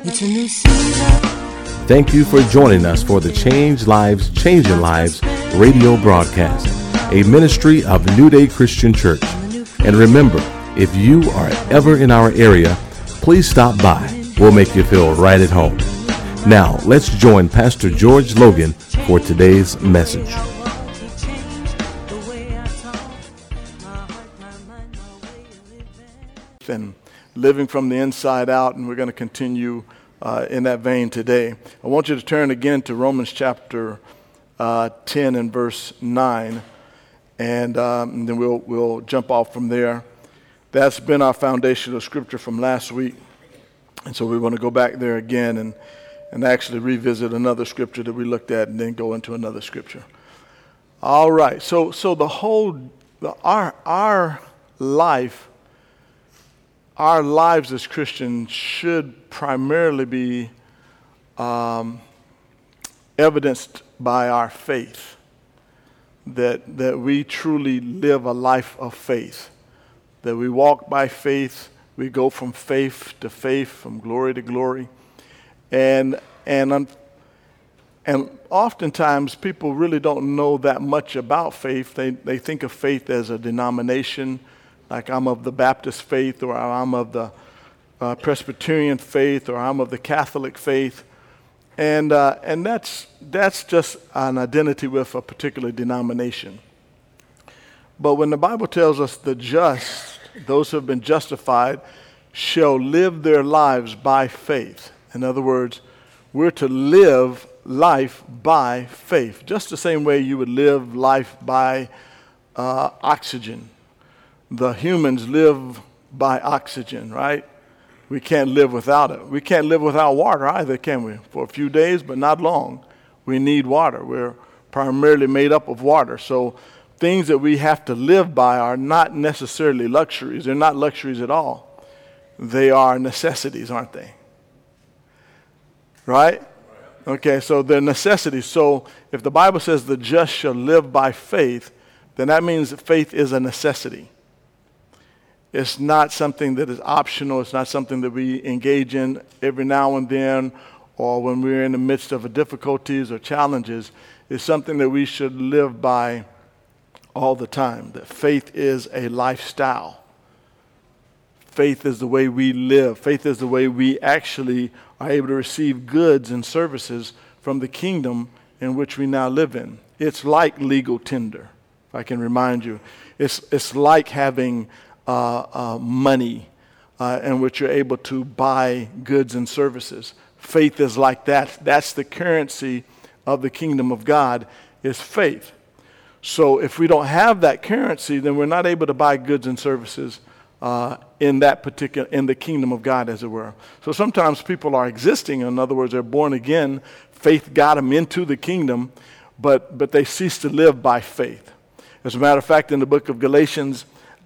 It's a new season. Thank you for joining us for the Change Lives, Changing Lives radio broadcast, a ministry of New Day Christian Church. And remember, if you are ever in our area, please stop by. We'll make you feel right at home. Now, let's join Pastor George Logan for today's message. And living from the inside out, and we're going to continue in that vein today. I want you to turn again to Romans chapter 10 and verse 9, and then we'll jump off from there. That's been our foundational scripture from last week, and so we want to go back there again and actually revisit another scripture that we looked at, and then go into another scripture. All right, so our lives as Christians should primarily be evidenced by our faith, that we truly live a life of faith, that we walk by faith, we go from faith to faith, from glory to glory, and oftentimes people really don't know that much about faith. They think of faith as a denomination, like I'm of the Baptist faith, or I'm of the Presbyterian faith, or I'm of the Catholic faith, and that's just an identity with a particular denomination. But when the Bible tells us the just, those who have been justified, shall live their lives by faith. In other words, we're to live life by faith, just the same way you would live life by oxygen. The humans live by oxygen, right? We can't live without it. We can't live without water either, can we? For a few days, but not long. We need water. We're primarily made up of water. So things that we have to live by are not necessarily luxuries. They're not luxuries at all. They are necessities, aren't they? Right? Okay, so they're necessities. So if the Bible says the just shall live by faith, then that means that faith is a necessity. It's not something that is optional. It's not something that we engage in every now and then, or when we're in the midst of difficulties or challenges. It's something that we should live by all the time. That faith is a lifestyle. Faith is the way we live. Faith is the way we actually are able to receive goods and services from the kingdom in which we now live in. It's like legal tender, if I can remind you. It's like having money in which you're able to buy goods and services. Faith is like that. That's the currency of the kingdom of God, is faith. So if we don't have that currency, then we're not able to buy goods and services in the kingdom of God, as it were. So sometimes people are existing, in other words, they're born again, faith got them into the kingdom, but they cease to live by faith. As a matter of fact, in the book of Galatians,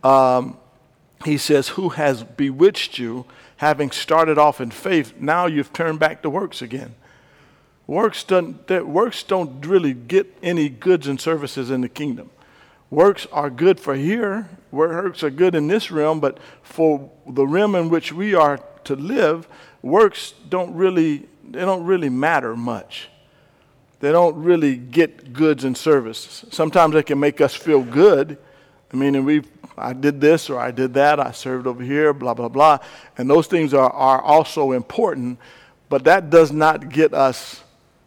he says, who has bewitched you, having started off in faith, now you've turned back to works again. Works don't really get any goods and services in the kingdom. Works are good for here. Works are good in this realm, but for the realm in which we are to live, works don't really matter much. They don't really get goods and services. Sometimes they can make us feel good. I mean, I did this or I did that. I served over here, blah, blah, blah. And those things are also important, but that does not get us,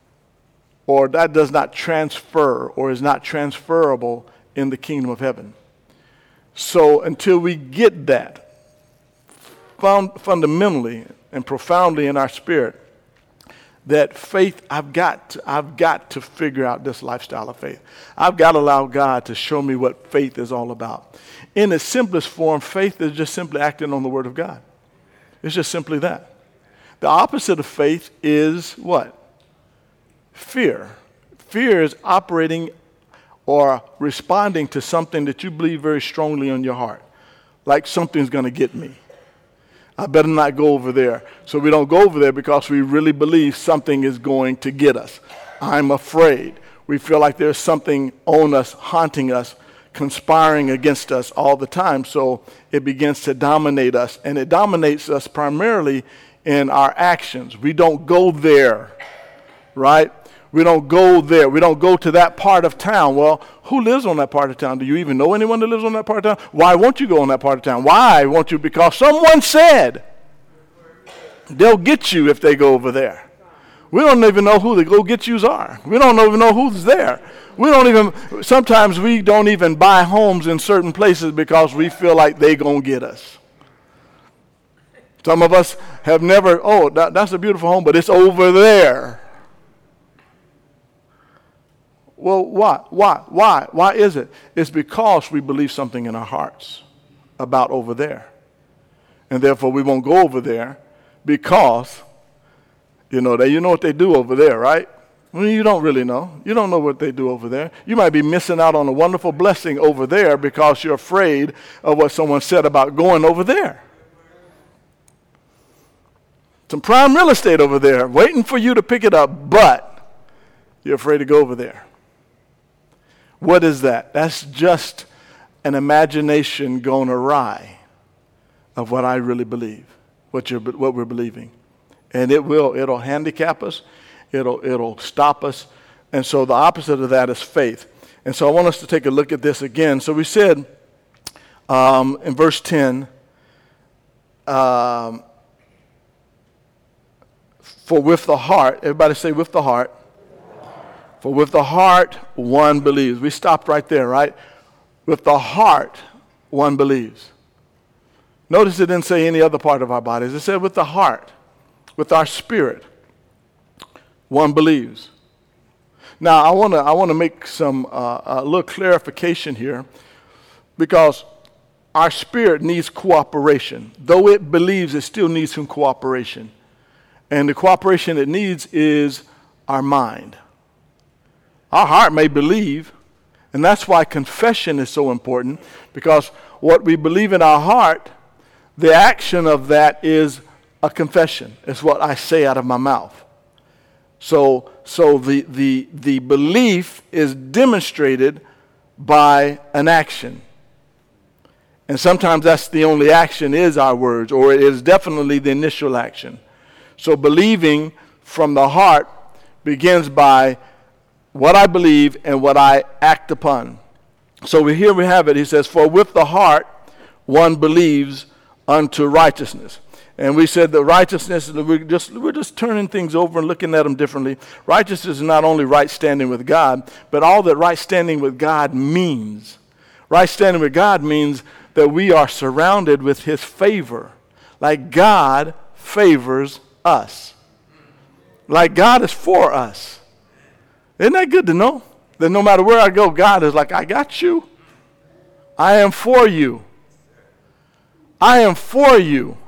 or that does not transfer, or is not transferable in the kingdom of heaven. So until we get that fundamentally and profoundly in our spirit, that faith, I've got to figure out this lifestyle of faith. I've got to allow God to show me what faith is all about. In its simplest form, faith is just simply acting on the word of God. It's just simply that. The opposite of faith is what? Fear. Fear is operating or responding to something that you believe very strongly in your heart, like something's going to get me. I better not go over there. So we don't go over there because we really believe something is going to get us. I'm afraid. We feel like there's something on us, haunting us, conspiring against us all the time. So it begins to dominate us. And it dominates us primarily in our actions. We don't go there, right? We don't go there. We don't go to that part of town. Well, who lives on that part of town? Do you even know anyone that lives on that part of town? Why won't you go on that part of town? Why won't you? Because someone said they'll get you if they go over there. We don't even know who the go-get-yous are. We don't even know who's there. Sometimes we don't even buy homes in certain places because we feel like they gonna get us. Some of us have never, that's a beautiful home, but it's over there. Well, why? Why is it? It's because we believe something in our hearts about over there. And therefore we won't go over there because you know what they do over there, right? Well, you don't really know. You don't know what they do over there. You might be missing out on a wonderful blessing over there because you're afraid of what someone said about going over there. Some prime real estate over there waiting for you to pick it up, but you're afraid to go over there. What is that? That's just an imagination gone awry of what I really believe, what we're believing. And it'll handicap us, it'll stop us. And so the opposite of that is faith. And so I want us to take a look at this again. So we said in verse 10, for with the heart, everybody say with the heart. For with the heart one believes. We stopped right there, right? With the heart one believes. Notice it didn't say any other part of our bodies. It said with the heart. With our spirit, one believes. Now, I want to make some a little clarification here, because our spirit needs cooperation. Though it believes, it still needs some cooperation, and the cooperation it needs is our mind. Our heart may believe, and that's why confession is so important, because what we believe in our heart, the action of that is a confession. It's what I say out of my mouth. So the belief is demonstrated by an action. And sometimes that's the only action is our words, or it is definitely the initial action. So believing from the heart begins by what I believe and what I act upon. So here we have it. He says, for with the heart one believes unto righteousness. And we said that righteousness, we're just turning things over and looking at them differently. Righteousness is not only right standing with God, but all that right standing with God means. Right standing with God means that we are surrounded with his favor. Like God favors us. Like God is for us. Isn't that good to know? That no matter where I go, God is like, I got you. I am for you. I am for you.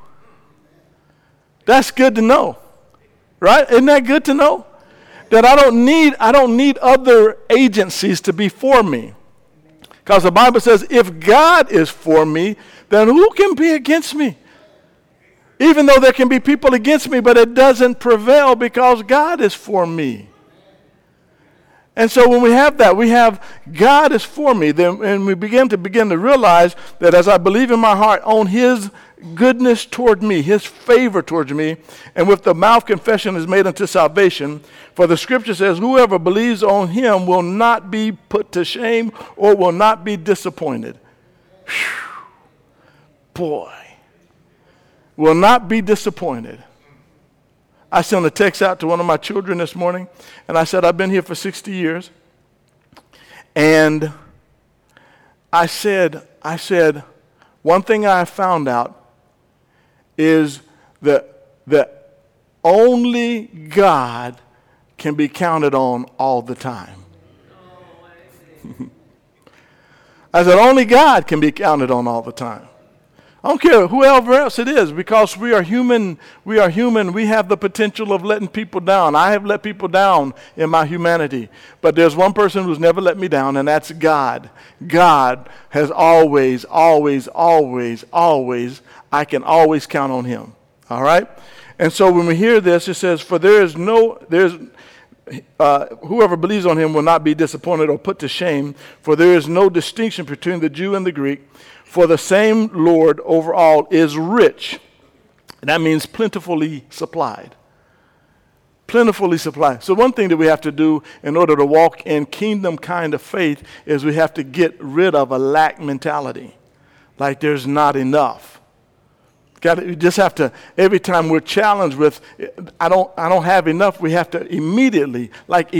That's good to know, right? Isn't that good to know? That I don't need other agencies to be for me. Because the Bible says, if God is for me, then who can be against me? Even though there can be people against me, but it doesn't prevail because God is for me. And so when we have that, we have God is for me, then, and we begin to realize that as I believe in my heart on his goodness toward me, his favor towards me, and with the mouth confession is made unto salvation. For the scripture says, whoever believes on him will not be put to shame or will not be disappointed. Whew. Boy, will not be disappointed. I sent a text out to one of my children this morning, and I said, I've been here for 60 years. And I said, one thing I found out is that only God can be counted on all the time. I said, only God can be counted on all the time. I don't care whoever else it is, because we are human. We have the potential of letting people down. I have let people down in my humanity. But there's one person who's never let me down, and that's God. God has always, always, always, always, I can always count on him. All right? And so when we hear this, it says, for whoever believes on him will not be disappointed or put to shame, for there is no distinction between the Jew and the Greek. For the same Lord over all is rich And that means plentifully supplied. Plentifully supplied. So one thing that we have to do in order to walk in kingdom kind of faith is we have to get rid of a lack mentality. Like there's not enough. You just have to, every time we're challenged with, I don't have enough, we have to immediately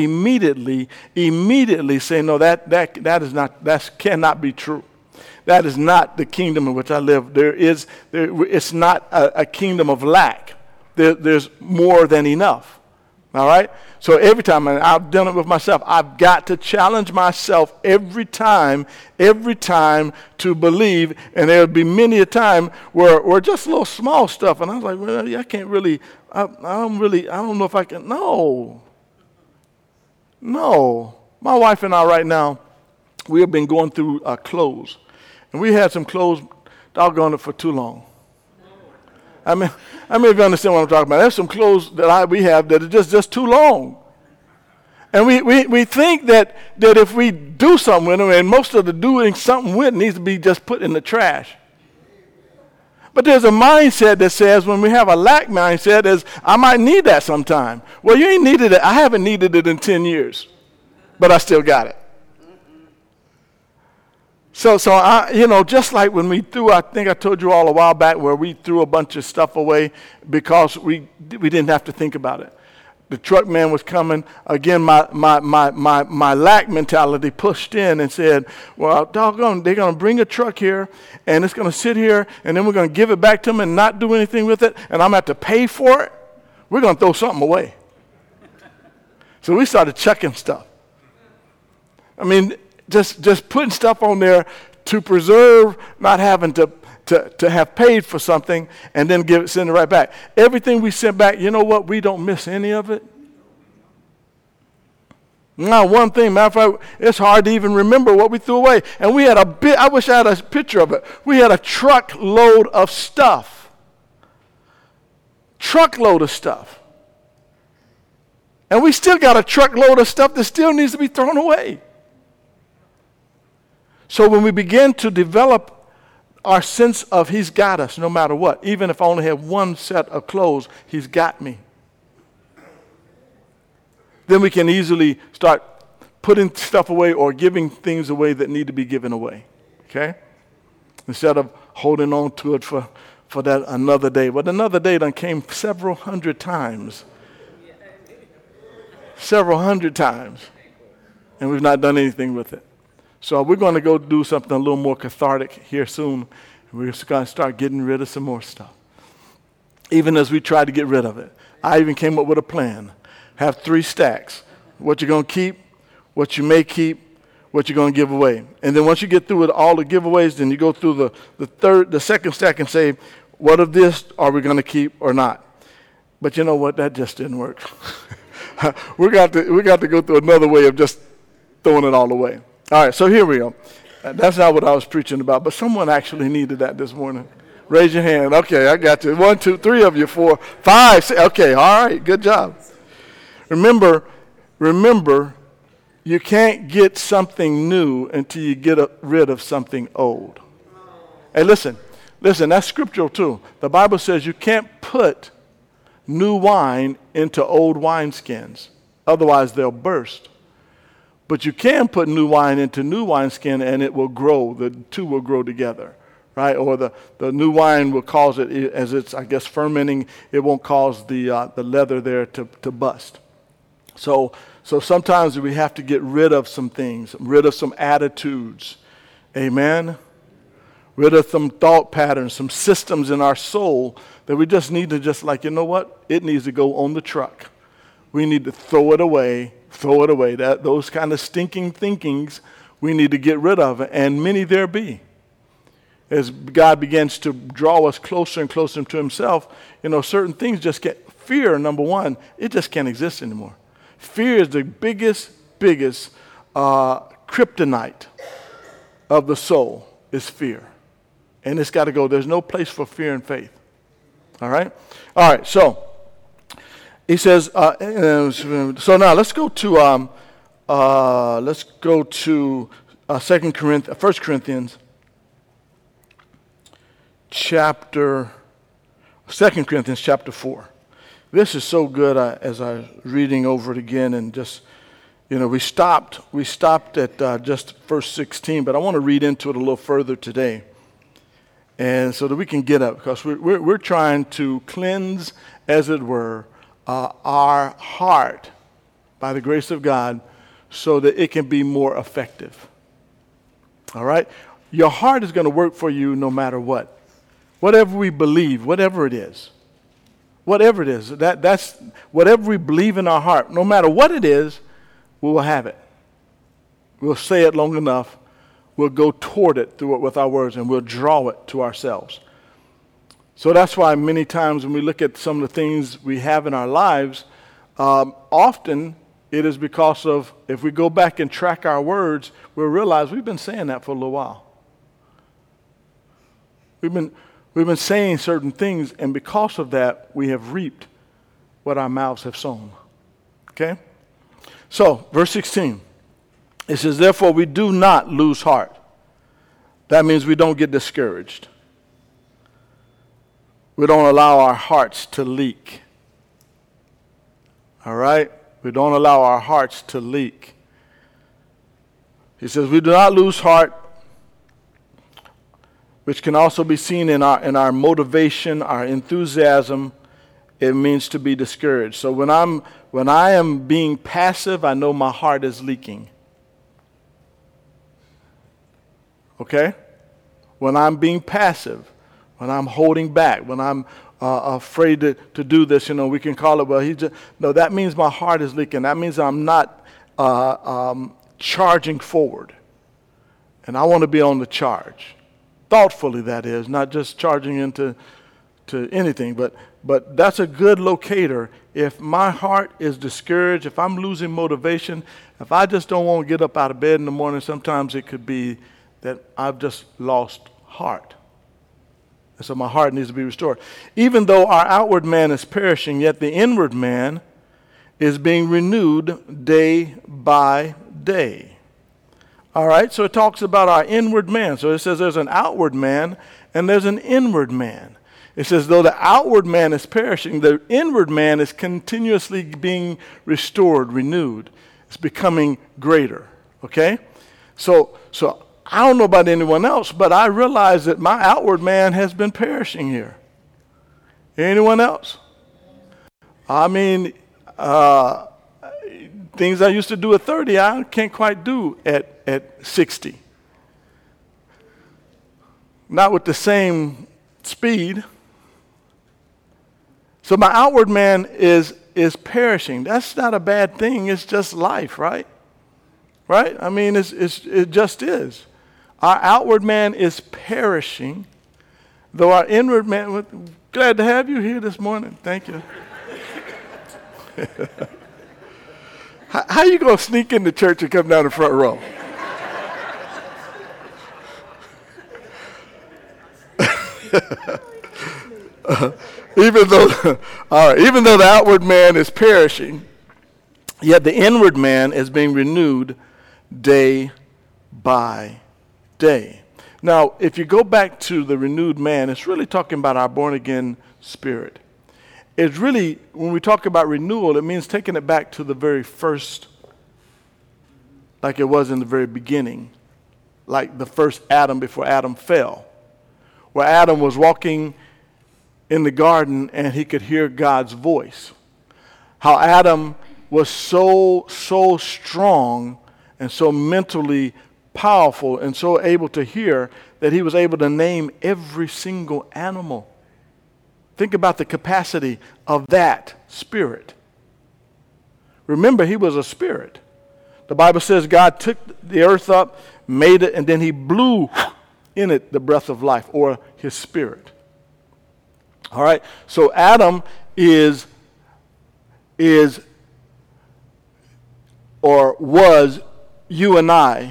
say, no, that is not, that cannot be true. That is not the kingdom in which I live. It's not a kingdom of lack. There's more than enough. All right? So every time, and I've done it with myself, I've got to challenge myself every time to believe. And there'll be many a time where just little small stuff, and I was like, well, I can't really, I don't know if I can. No. My wife and I right now, we have been going through clothes. And we had some clothes, doggone it, for too long. I mean, if you understand what I'm talking about. There's some clothes that we have that are just too long. And we think that if we do something with them, and most of the doing something with needs to be just put in the trash. But there's a mindset that says, when we have a lack mindset, is I might need that sometime. Well, you ain't needed it. I haven't needed it in 10 years, but I still got it. So just like when we threw, I think I told you all a while back where we threw a bunch of stuff away because we didn't have to think about it. The truck man was coming. Again, my lack mentality pushed in and said, well, doggone, they're going to bring a truck here, and it's going to sit here, and then we're going to give it back to them and not do anything with it, and I'm going to have to pay for it. We're going to throw something away. So we started chucking stuff. I mean, just putting stuff on there to preserve not having to have paid for something and then send it right back. Everything we sent back, you know what? We don't miss any of it. Now, one thing, matter of fact, it's hard to even remember what we threw away. And we had I wish I had a picture of it. We had a truckload of stuff. Truckload of stuff. And we still got a truckload of stuff that still needs to be thrown away. So when we begin to develop our sense of he's got us no matter what, even if I only have one set of clothes, he's got me. Then we can easily start putting stuff away or giving things away that need to be given away. Okay? Instead of holding on to it for that another day. But another day done came several hundred times. Several hundred times. And we've not done anything with it. So we're going to go do something a little more cathartic here soon. We're just going to start getting rid of some more stuff. Even as we try to get rid of it. I even came up with a plan. Have 3 stacks. What you're going to keep, what you may keep, what you're going to give away. And then once you get through with all the giveaways, then you go through the second stack and say, what of this are we going to keep or not? But you know what? That just didn't work. we got to go through another way of just throwing it all away. All right, so here we go. That's not what I was preaching about, but someone actually needed that this morning. Raise your hand. Okay, I got you. 1, 2, 3 of you, 4, 5, 6. Okay, all right, good job. Remember, you can't get something new until you get rid of something old. Hey, listen, that's scriptural too. The Bible says you can't put new wine into old wineskins, otherwise they'll burst. But you can put new wine into new wineskin and it will grow. The two will grow together, right? Or the new wine will cause it, as it's, I guess, fermenting, it won't cause the leather there to bust. So sometimes we have to get rid of some things, rid of some attitudes. Amen? Rid of some thought patterns, some systems in our soul that we just need to you know what? It needs to go on the truck. We need to throw it away. Those kind of stinking thinkings we need to get rid of, and many there be. As God begins to draw us closer and closer to himself, certain things just get, fear, number one, it just can't exist anymore. Fear is the biggest kryptonite of the soul is fear. And it's got to go. There's no place for fear and faith. All right? All right, so he says, so now let's go to 1 Corinthians chapter, 2 Corinthians chapter 4. This is so good as I was reading over it again, and just, we stopped at just verse 16, but I want to read into it a little further today. And so that we can get up, because we're trying to cleanse, as it were, our heart by the grace of God so that it can be more effective. All right? Your heart is going to work for you no matter what. Whatever we believe, whatever it is. Whatever it is. That's whatever we believe in our heart, no matter what it is, we will have it. We'll say it long enough. We'll go toward it through it with our words, and we'll draw it to ourselves. So that's why many times when we look at some of the things we have in our lives, often it is because of, if we go back and track our words, we'll realize we've been saying that for a little while. We've been saying certain things, and because of that, we have reaped what our mouths have sown. Okay? So, verse 16. It says, therefore, we do not lose heart. That means we don't get discouraged. We don't allow our hearts to leak. All right? We don't allow our hearts to leak. He says, we do not lose heart, which can also be seen in our motivation, our enthusiasm. It means to be discouraged. So when I am being passive, I know my heart is leaking. Okay? When I'm being passive, when I'm holding back, when I'm afraid to do this, we can call it, no, that means my heart is leaking. That means I'm not charging forward. And I want to be on the charge. Thoughtfully, that is, not just charging into anything, but that's a good locator. If my heart is discouraged, if I'm losing motivation, if I just don't want to get up out of bed in the morning, sometimes it could be that I've just lost heart. And so my heart needs to be restored. Even though our outward man is perishing, yet the inward man is being renewed day by day. All right, so it talks about our inward man. So it says there's an outward man and there's an inward man. It says though the outward man is perishing, the inward man is continuously being restored, renewed. It's becoming greater, okay? So I don't know about anyone else, but I realize that my outward man has been perishing here. Anyone else? I mean, things I used to do at 30, I can't quite do at 60. Not with the same speed. So my outward man is perishing. That's not a bad thing. It's just life, right? Right? I mean, it just is. Our outward man is perishing, though our inward man, glad to have you here this morning. Thank you. How you going to sneak into church and come down the front row? Even though the outward man is perishing, yet the inward man is being renewed day by day. Now, if you go back to the renewed man, it's really talking about our born-again spirit. It's really, when we talk about renewal, it means taking it back to the very first, like it was in the very beginning, like the first Adam before Adam fell, where Adam was walking in the garden and he could hear God's voice. How Adam was so strong and so mentally powerful and so able to hear that he was able to name every single animal. Think about the capacity of that spirit. Remember, he was a spirit. The Bible says God took the earth up, made it, and then he blew in it the breath of life, or his spirit. All right, so Adam is or was you and I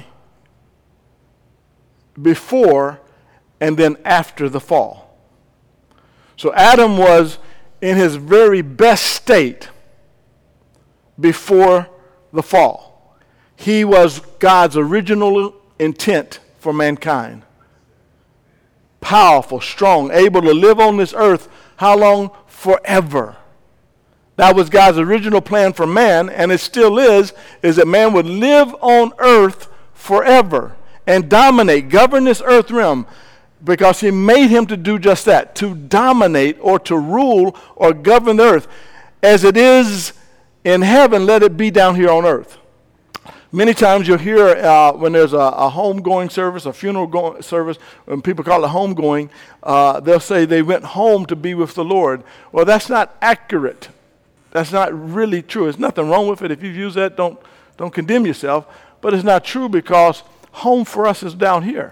before and then after the fall. So Adam was in his very best state before the fall. He was God's original intent for mankind. powerful, strong, able to live on this earth. How long? Forever. That was God's original plan for man, and it still is that man would live on earth forever and dominate, govern this earth realm, because he made him to do just that, to dominate or to rule or govern the earth. As it is in heaven, let it be down here on earth. Many times you'll hear when there's a homegoing service, a funeral service, when people call it homegoing, they'll say they went home to be with the Lord. Well, that's not accurate. That's not really true. There's nothing wrong with it. If you've used that, don't condemn yourself. But it's not true, because home for us is down here.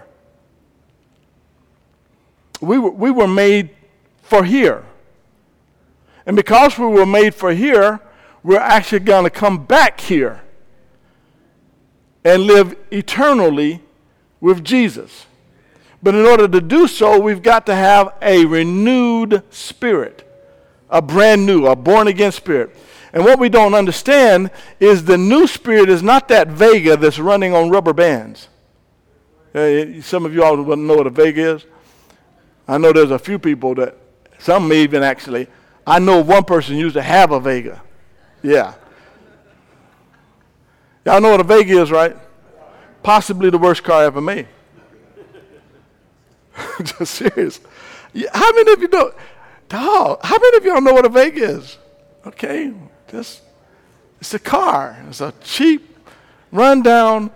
We were made for here. And because we were made for here, we're actually going to come back here and live eternally with Jesus. But in order to do so, we've got to have a renewed spirit, a brand new, a born-again spirit. And what we don't understand is the new spirit is not that Vega that's running on rubber bands. Some of you all wouldn't know what a Vega is. I know there's a few people that, some may even actually, I know one person used to have a Vega. Yeah. Y'all know what a Vega is, right? Possibly the worst car ever made. Just serious. How many of you know? Dog, how many of y'all know what a Vega is? Okay, it's a car. It's a cheap, rundown,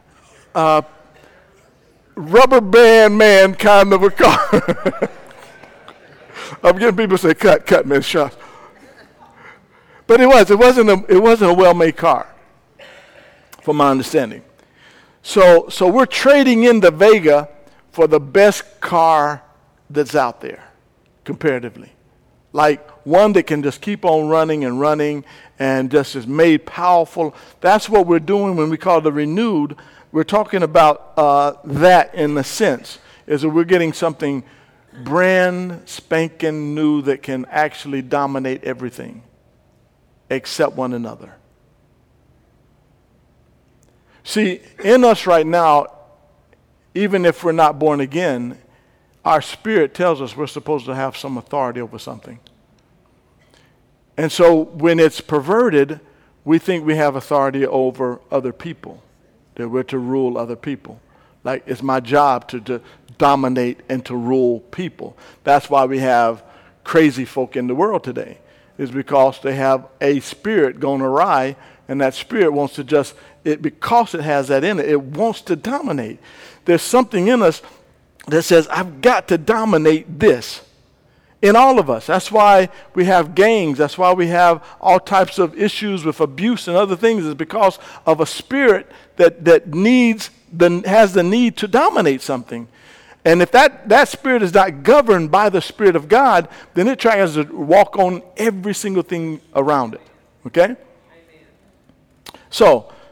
rubber band man kind of a car. I'm getting people to say, cut, man, shut. But it wasn't a well-made car, from my understanding. So we're trading in the Vega for the best car that's out there, comparatively. Like one that can just keep on running and just is made powerful. That's what we're doing when we call the renewed. We're talking about that in a sense, is that we're getting something brand spanking new that can actually dominate everything except one another. See, in us right now, even if we're not born again, our spirit tells us we're supposed to have some authority over something. And so when it's perverted, we think we have authority over other people, that we're to rule other people. Like it's my job to dominate and to rule people. That's why we have crazy folk in the world today, is because they have a spirit going awry, and that spirit wants to because it has that in it, it wants to dominate. There's something in us that says, I've got to dominate this. In all of us. That's why we have gangs. That's why we have all types of issues with abuse and other things. Is because of a spirit that has the need to dominate something. And if that spirit is not governed by the Spirit of God, then it tries to walk on every single thing around it. Okay? Amen. So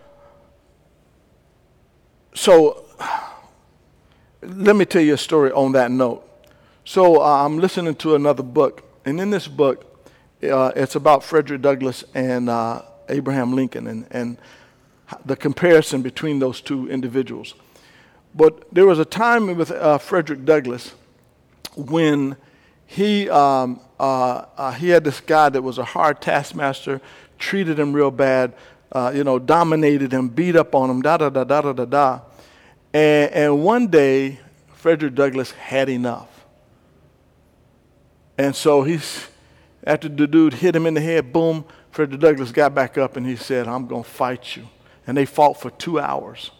let me tell you a story on that note. So I'm listening to another book, and in this book, it's about Frederick Douglass and Abraham Lincoln and the comparison between those two individuals. But there was a time with Frederick Douglass when he had this guy that was a hard taskmaster, treated him real bad, dominated him, beat up on him, da-da-da-da-da-da-da. And one day, Frederick Douglass had enough. And so after the dude hit him in the head, boom, Frederick Douglass got back up and he said, I'm going to fight you. And they fought for 2 hours.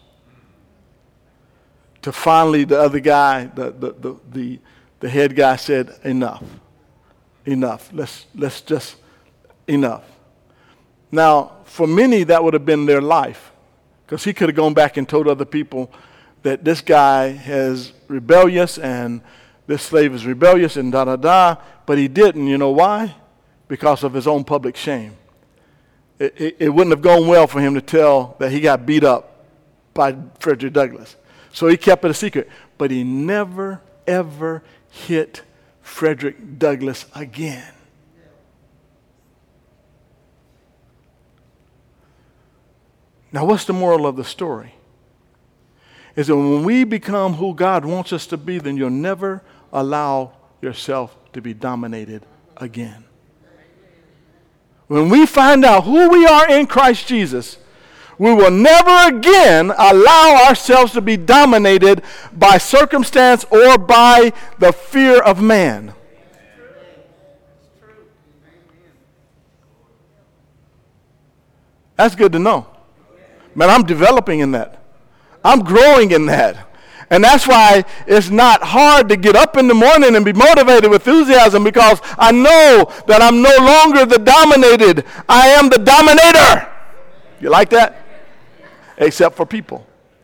To finally, the other guy, the head guy said, enough. Let's just, enough. Now, for many, that would have been their life. Because he could have gone back and told other people that this guy is rebellious and this slave is rebellious and da-da-da, but he didn't. You know why? Because of his own public shame. It wouldn't have gone well for him to tell that he got beat up by Frederick Douglass. So he kept it a secret. But he never, ever hit Frederick Douglass again. Now, what's the moral of the story? is that when we become who God wants us to be, then you'll never allow yourself to be dominated again. When we find out who we are in Christ Jesus, we will never again allow ourselves to be dominated by circumstance or by the fear of man. That's good to know. Man, I'm developing in that. I'm growing in that. And that's why it's not hard to get up in the morning and be motivated with enthusiasm, because I know that I'm no longer the dominated. I am the dominator. You like that? Except for people.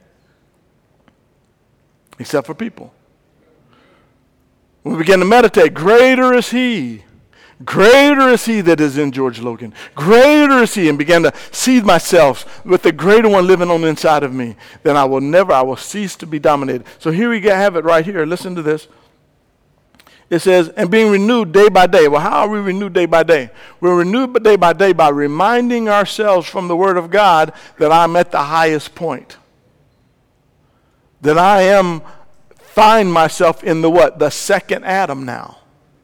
Except for people. When we begin to meditate, greater is he that is in George Logan. Greater is he, and begin to see myself with the greater one living on the inside of me. Then I will cease to be dominated. So here we have it right here. Listen to this. It says, and being renewed day by day. Well, how are we renewed day by day? We're renewed day by day by reminding ourselves from the Word of God that I'm at the highest point. That I find myself in the what? The second Adam now.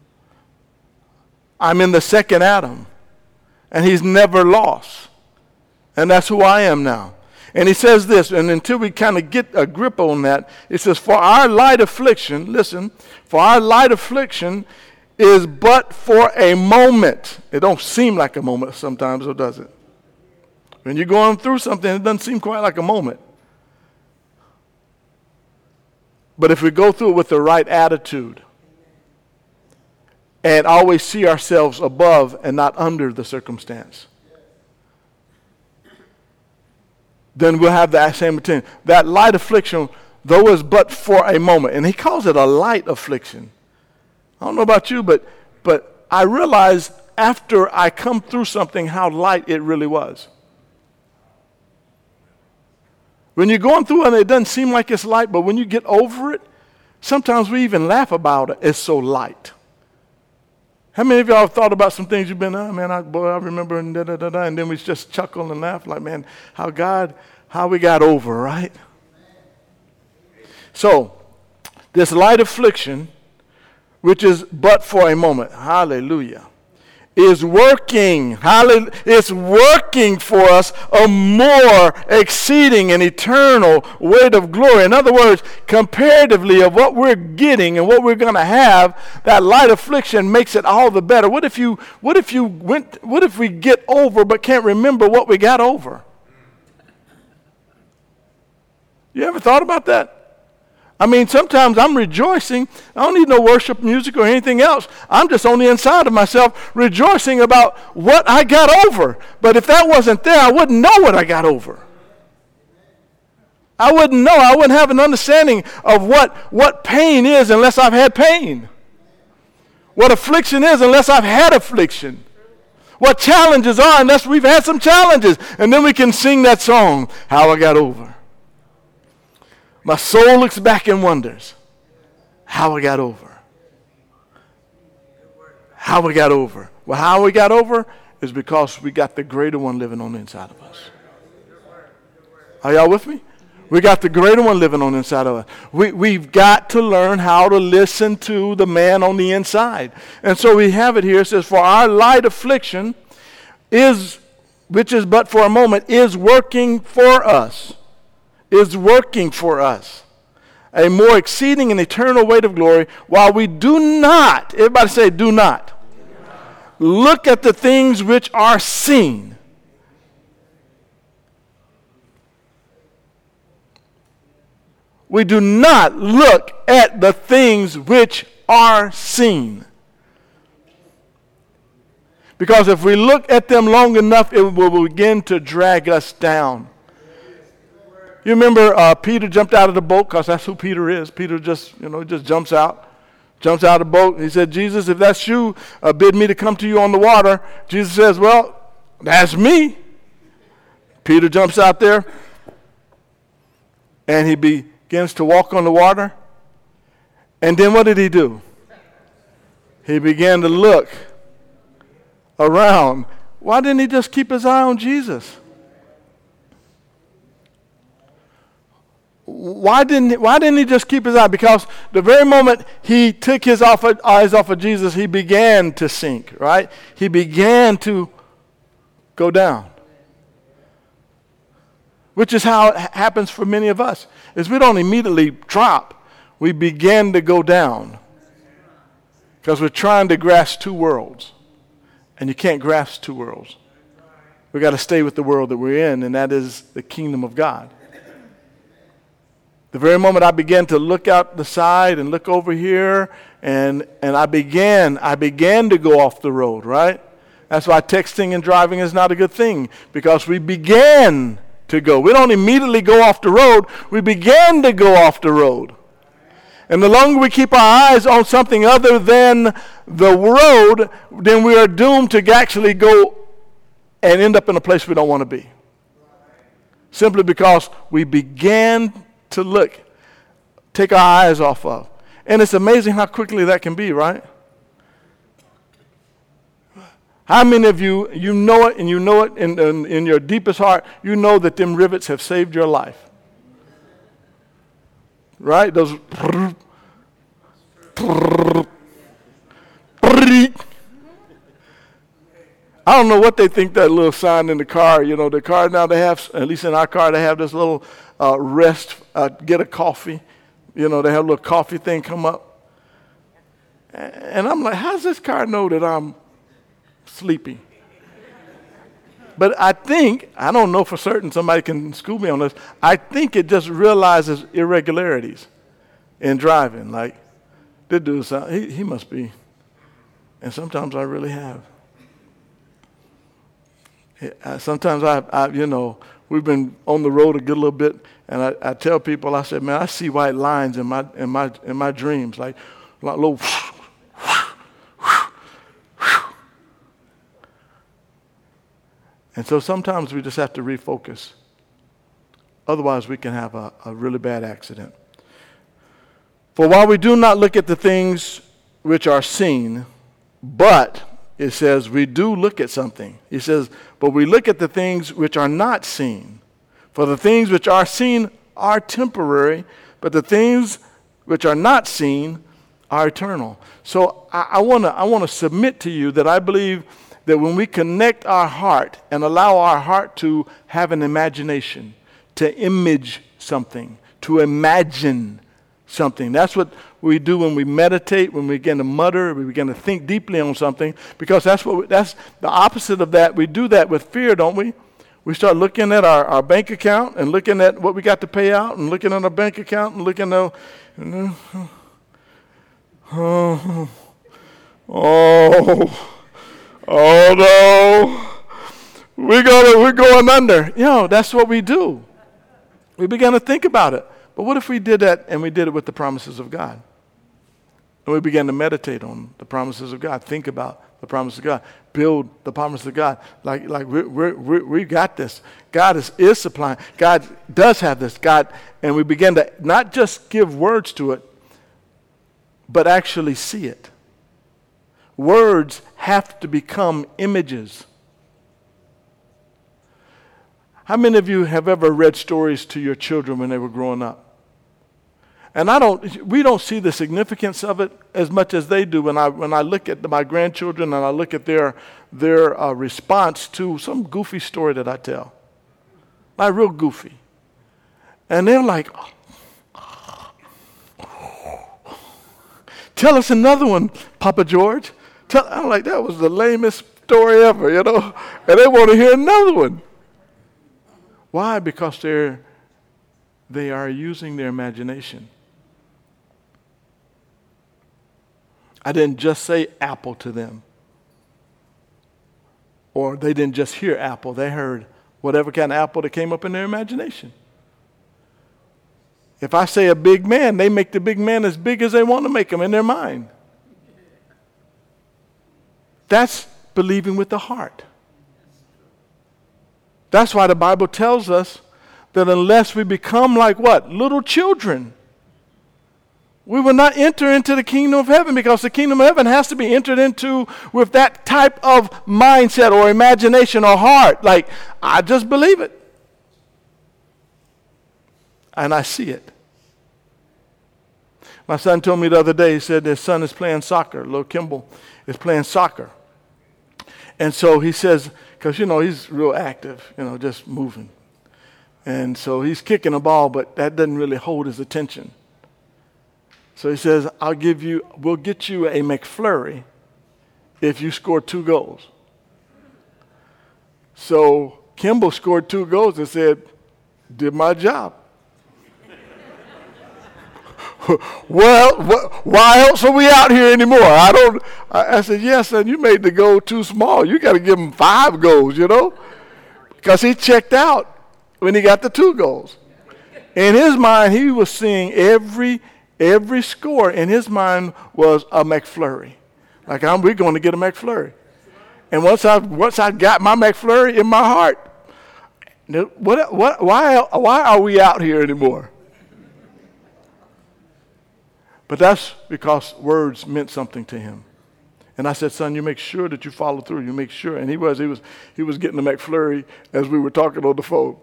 I'm in the second Adam. And he's never lost. And that's who I am now. And he says this, and until we kind of get a grip on that, it says, for our light affliction, listen, for our light affliction is but for a moment. It don't seem like a moment sometimes, or does it? When you're going through something, it doesn't seem quite like a moment. But if we go through it with the right attitude, and always see ourselves above and not under the circumstance, then we'll have that same attention. That light affliction, though, is but for a moment. And he calls it a light affliction. I don't know about you, but I realize after I come through something how light it really was. When you're going through it, it doesn't seem like it's light, but when you get over it, sometimes we even laugh about it. It's so light. How many of y'all have thought about some things you've been, I remember, and da-da-da-da, and then we just chuckle and laugh like, man, how we got over, right? So, this light affliction, which is but for a moment, hallelujah, is working. It's working for us a more exceeding and eternal weight of glory. In other words, comparatively of what we're getting and what we're going to have, that light affliction makes it all the better. What if we get over but can't remember what we got over? You ever thought about that? I mean, sometimes I'm rejoicing. I don't need no worship music or anything else. I'm just on the inside of myself rejoicing about what I got over. But if that wasn't there, I wouldn't know what I got over. I wouldn't know. I wouldn't have an understanding of what pain is unless I've had pain. What affliction is unless I've had affliction. What challenges are unless we've had some challenges. And then we can sing that song, How I Got Over. My soul looks back and wonders how I got over. How we got over. Well, how we got over is because we got the greater one living on the inside of us. Are y'all with me? We got the greater one living on the inside of us. We've got to learn how to listen to the man on the inside. And so we have it here. It says, for our light affliction which is but for a moment, is working for us. Is working for us a more exceeding and eternal weight of glory, while we do not, everybody say do not, look at the things which are seen. We do not look at the things which are seen. Because if we look at them long enough, it will begin to drag us down. You remember Peter jumped out of the boat, because that's who Peter is. Peter just jumps out of the boat. And he said, Jesus, if that's you, bid me to come to you on the water. Jesus says, well, that's me. Peter jumps out there, and he begins to walk on the water. And then what did he do? He began to look around. Why didn't he just keep his eye on Jesus? Why didn't he just keep his eye? Because the very moment he took his eyes off of Jesus, he began to sink, right? He began to go down. Which is how it happens for many of us, is we don't immediately drop. We begin to go down. Because we're trying to grasp two worlds. And you can't grasp two worlds. We got to stay with the world that we're in, and that is the kingdom of God. The very moment I began to look out the side and look over here, and I began to go off the road, right? That's why texting and driving is not a good thing, because we began to go. We don't immediately go off the road. We begin to go off the road. And the longer we keep our eyes on something other than the road, then we are doomed to actually go and end up in a place we don't want to be. Simply because we began to take our eyes off of. And it's amazing how quickly that can be, right? How many of you know it, and you know it in your deepest heart, you know that them rivets have saved your life? Right? Those I don't know what they think that little sign in the car, the car now they have, at least in our car, they have this little rest, get a coffee. They have a little coffee thing come up. And I'm like, how does this car know that I'm sleepy? But I don't know for certain, somebody can school me on this, I think it just realizes irregularities in driving. Like, this dude, he must be, and sometimes I really have. Sometimes we've been on the road a good little bit, and I tell people, I said, man, I see white lines in my dreams, like little. And so sometimes we just have to refocus. Otherwise, we can have a really bad accident. For while we do not look at the things which are seen, but it says we do look at something. He says, but we look at the things which are not seen. For the things which are seen are temporary, but the things which are not seen are eternal. So I want to submit to you that I believe that when we connect our heart and allow our heart to have an imagination, to image something, to imagine something. That's what we do when we meditate, when we begin to mutter, we begin to think deeply on something, because that's the opposite of that. We do that with fear, don't we? We start looking at our bank account and looking at what we got to pay out and looking at our bank account and looking at, oh no, we're going under. That's what we do. We begin to think about it. But what if we did that and we did it with the promises of God? And we began to meditate on the promises of God, think about the promises of God, build the promises of God. Like we got this. God is supplying. God does have this. And we begin to not just give words to it, but actually see it. Words have to become images. How many of you have ever read stories to your children when they were growing up? And we don't see the significance of it as much as they do when I look at my grandchildren and I look at their response to some goofy story that I tell. Like real goofy. And they're like, tell us another one, Papa George. I'm like, that was the lamest story ever, And they want to hear another one. Why? Because they are using their imagination. I didn't just say apple to them. Or they didn't just hear apple. They heard whatever kind of apple that came up in their imagination. If I say a big man, they make the big man as big as they want to make him in their mind. That's believing with the heart. That's why the Bible tells us that unless we become like what? Little children, we will not enter into the kingdom of heaven, because the kingdom of heaven has to be entered into with that type of mindset or imagination or heart. Like, I just believe it. and I see it. My son told me the other day, he said his son is playing soccer. Little Kimball is playing soccer. And so he says, because, he's real active, just moving. And so he's kicking a ball, but that doesn't really hold his attention. So he says, we'll get you a McFlurry if you score 2 goals. So Kimball scored 2 goals and said, did my job. Well, why else are we out here anymore? I said, yes, son, you made the goal too small. You got to give him 5 goals, because he checked out when he got the 2 goals. In his mind, he was seeing every score in his mind was a McFlurry. Like, we're going to get a McFlurry. And once I got my McFlurry in my heart, why are we out here anymore? But that's because words meant something to him. And I said, son, you make sure that you follow through. You make sure. And he was getting the McFlurry as we were talking on the phone.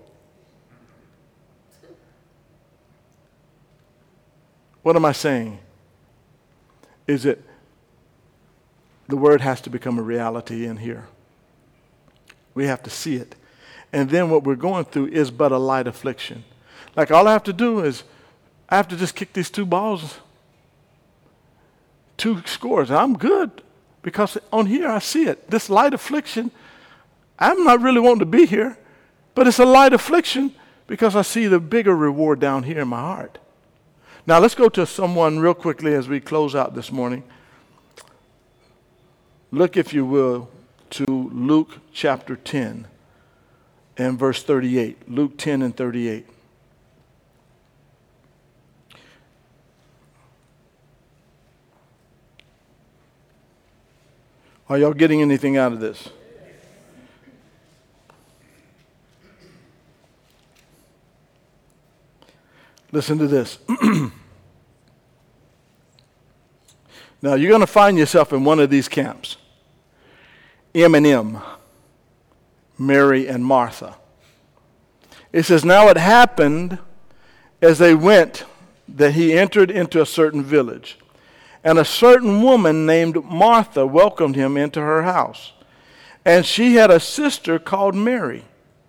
What am I saying? Is that the word has to become a reality in here. We have to see it. And then what we're going through is but a light affliction. Like, all I have to do is I have to just kick these 2 balls, 2 scores, and I'm good, because on here I see it. This light affliction, I'm not really wanting to be here, but it's a light affliction because I see the bigger reward down here in my heart. Now let's go to someone real quickly as we close out this morning. Look, if you will, to Luke chapter 10 and verse 38. Luke 10 and 38. Are y'all getting anything out of this? Listen to this. Now, you're going to find yourself in one of these camps. M, Mary and Martha. It says, now it happened as they went that he entered into a certain village. And a certain woman named Martha welcomed him into her house. And she had a sister called Mary,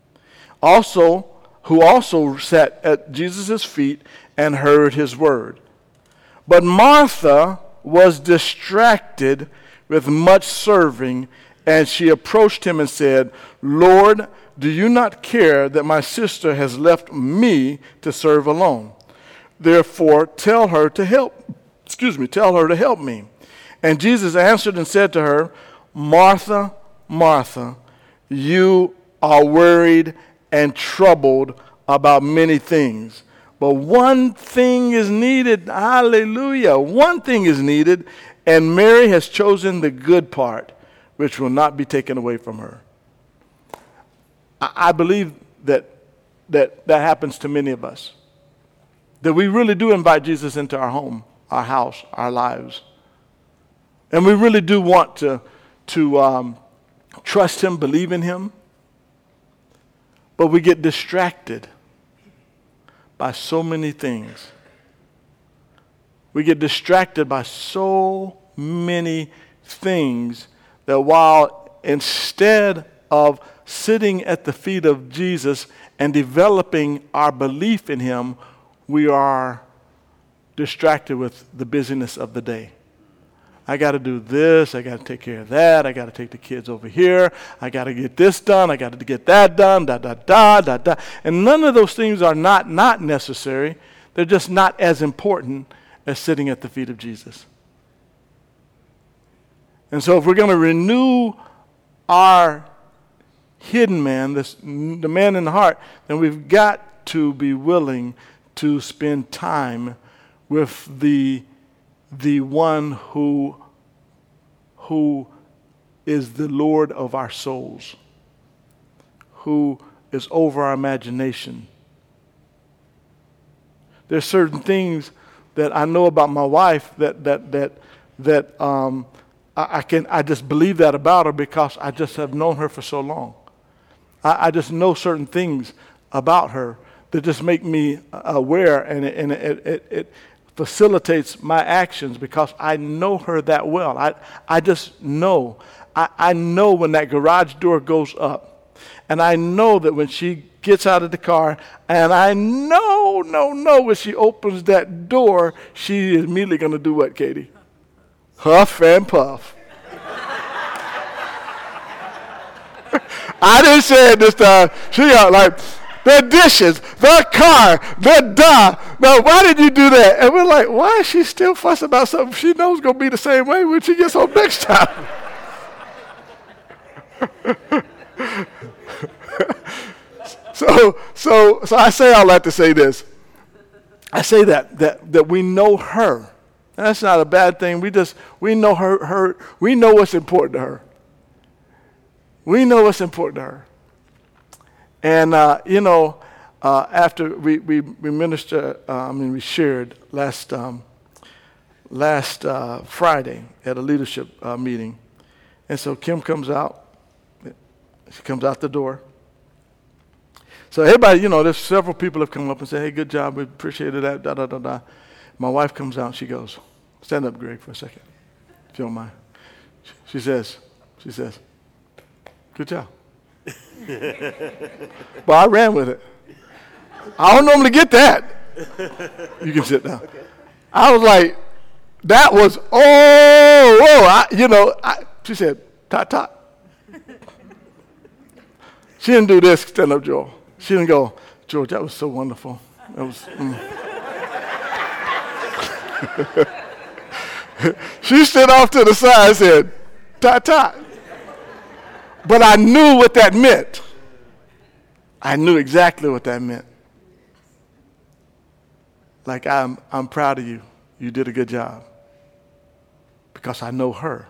who also sat at Jesus' feet and heard his word. But Martha was distracted with much serving, and she approached him and said, Lord, do you not care that my sister has left me to serve alone? Therefore, tell her to help me. And Jesus answered and said to her, Martha, Martha, you are worried and troubled about many things. But one thing is needed. Hallelujah. One thing is needed, and Mary has chosen the good part, which will not be taken away from her. I believe that happens to many of us. That we really do invite Jesus into our home, our house, our lives. And we really do want to trust him, believe in him. But we get distracted by so many things. We get distracted by so many things that while instead of sitting at the feet of Jesus and developing our belief in him, we are distracted with the busyness of the day. I got to do this. I got to take care of that. I got to take the kids over here. I got to get this done. I got to get that done. And none of those things are not necessary. They're just not as important as sitting at the feet of Jesus. And so if we're going to renew our hidden man, the man in the heart, then we've got to be willing to spend time with the one who is the Lord of our souls, who is over our imagination. There's certain things that I know about my wife that I just believe that about her because I just have known her for so long. I just know certain things about her that just make me aware, and it facilitates my actions because I know her that well. I just know. I know when that garage door goes up, and I know that when she gets out of the car, and I know when she opens that door, she is immediately going to do what, Katie? Huff and puff. I didn't say it this time. She got like, the dishes, the car, no, why did you do that? And we're like, why is she still fussing about something she knows is going to be the same way when she gets home next time? So I say all that to say this. I say that we know her. And that's not a bad thing. We know her. We know what's important to her. We know what's important to her. And, after we ministered, we shared last Friday at a leadership meeting. And so Kim comes out. She comes out the door. So everybody, there's several people have come up and said, hey, good job. We appreciated that, da. My wife comes out and she goes, stand up, Greg, for a second, if you don't mind. She says, good job. But I ran with it. I don't normally get that. You can sit down. Okay. I was like, that was, she said, tot. She didn't do this, stand up, Joel. She didn't go, George, that was so wonderful. That was, She stood off to the side and said, tot. But I knew what that meant. I knew exactly what that meant. Like, I'm proud of you. You did a good job. Because I know her.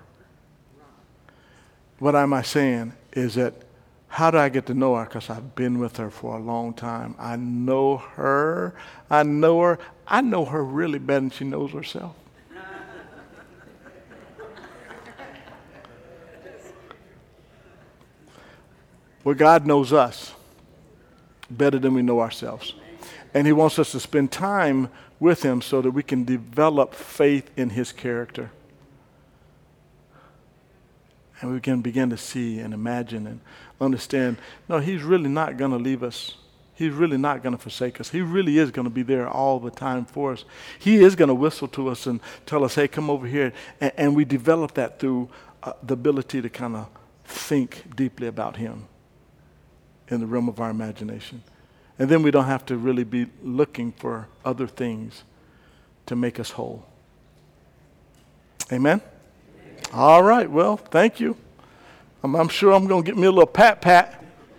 What am I saying is that how do I get to know her? Because I've been with her for a long time. I know her. I know her really better than she knows herself. Well, God knows us better than we know ourselves. And he wants us to spend time with him so that we can develop faith in his character. And we can begin to see and imagine and understand, no, he's really not going to leave us. He's really not going to forsake us. He really is going to be there all the time for us. He is going to whistle to us and tell us, hey, come over here. And we develop that through the ability to kind of think deeply about him in the realm of our imagination. And then we don't have to really be looking for other things to make us whole. Amen? All right, well, thank you. I'm sure I'm going to get me a little pat.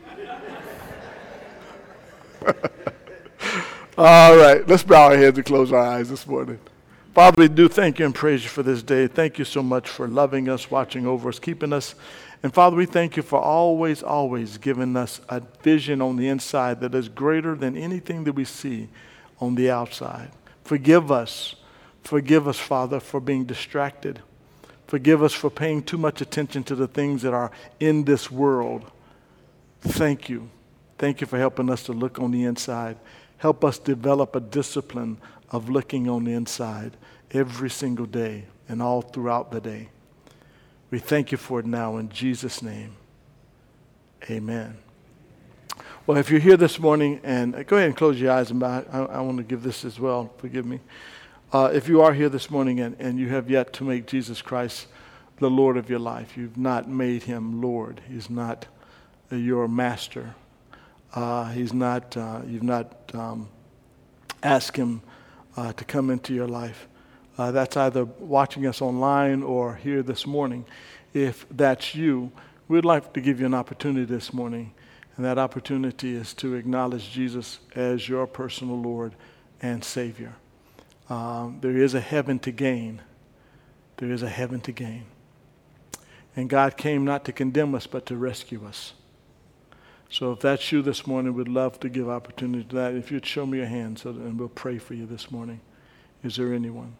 All right, let's bow our heads and close our eyes this morning. Father, we do thank you and praise you for this day. Thank you so much for loving us, watching over us, keeping us. And Father, we thank you for always giving us a vision on the inside that is greater than anything that we see on the outside. Forgive us, Father, for being distracted. Forgive us for paying too much attention to the things that are in this world. Thank you. Thank you for helping us to look on the inside. Help us develop a discipline of looking on the inside every single day and all throughout the day. We thank you for it now in Jesus' name. Amen. Well, if you're here this morning, and go ahead and close your eyes, and I want to give this as well. Forgive me. If you are here this morning and you have yet to make Jesus Christ the Lord of your life, you've not made him Lord. He's not your master. You've not asked him to come into your life. That's either watching us online or here this morning. If that's you, we'd like to give you an opportunity this morning. And that opportunity is to acknowledge Jesus as your personal Lord and Savior. There is a heaven to gain. There is a heaven to gain. And God came not to condemn us, but to rescue us. So if that's you this morning, we'd love to give opportunity to that. If you'd show me your hand, and we'll pray for you this morning. Is there anyone?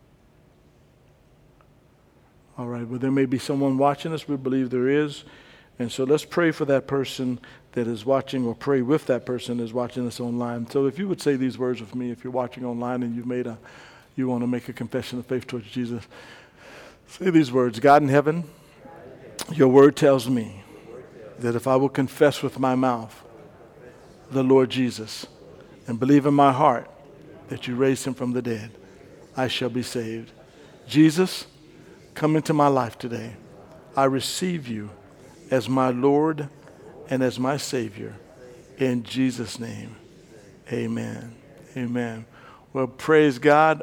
All right, well, there may be someone watching us. We believe there is. And so let's pray for that person that is watching, or pray with that person that is watching us online. So if you would say these words with me, if you're watching online and you want to make a confession of faith towards Jesus, say these words. God in heaven, your word tells me that if I will confess with my mouth the Lord Jesus and believe in my heart that you raised him from the dead, I shall be saved. Jesus, come into my life today. I receive you as my Lord and as my Savior. In Jesus' name, amen. Amen. Well, praise God.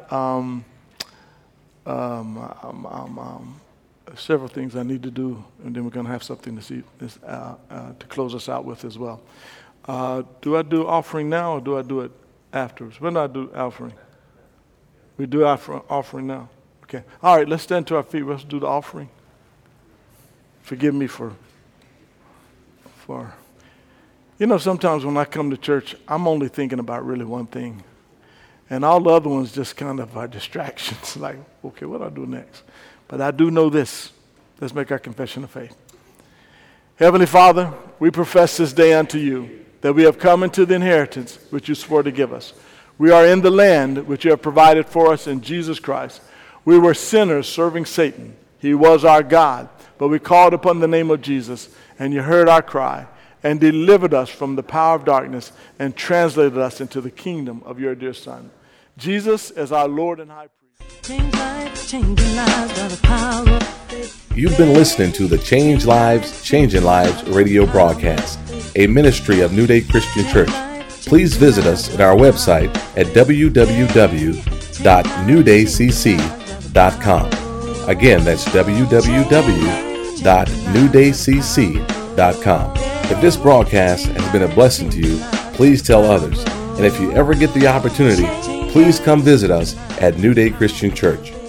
Several things I need to do, and then we're going to have something to close us out with as well. Do I do offering now, or do I do it afterwards? When do I do offering? We do offering now. Okay. All right, let's stand to our feet. Let's do the offering. Forgive me for, sometimes when I come to church, I'm only thinking about really one thing. And all the other ones just kind of are distractions. Like, okay, what do I do next? But I do know this. Let's make our confession of faith. Heavenly Father, we profess this day unto you that we have come into the inheritance which you swore to give us. We are in the land which you have provided for us in Jesus Christ. We were sinners serving Satan. He was our God, but we called upon the name of Jesus, and you heard our cry and delivered us from the power of darkness and translated us into the kingdom of your dear Son. Jesus as our Lord and High Priest. Change lives, changing lives by the power of faith. You've been listening to the Change Lives, Changing Lives radio broadcast, a ministry of New Day Christian Church. Please visit us at our website at www.newdaycc.com. Again, that's www.newdaycc.com. If this broadcast has been a blessing to you, please tell others. And if you ever get the opportunity, please come visit us at New Day Christian Church.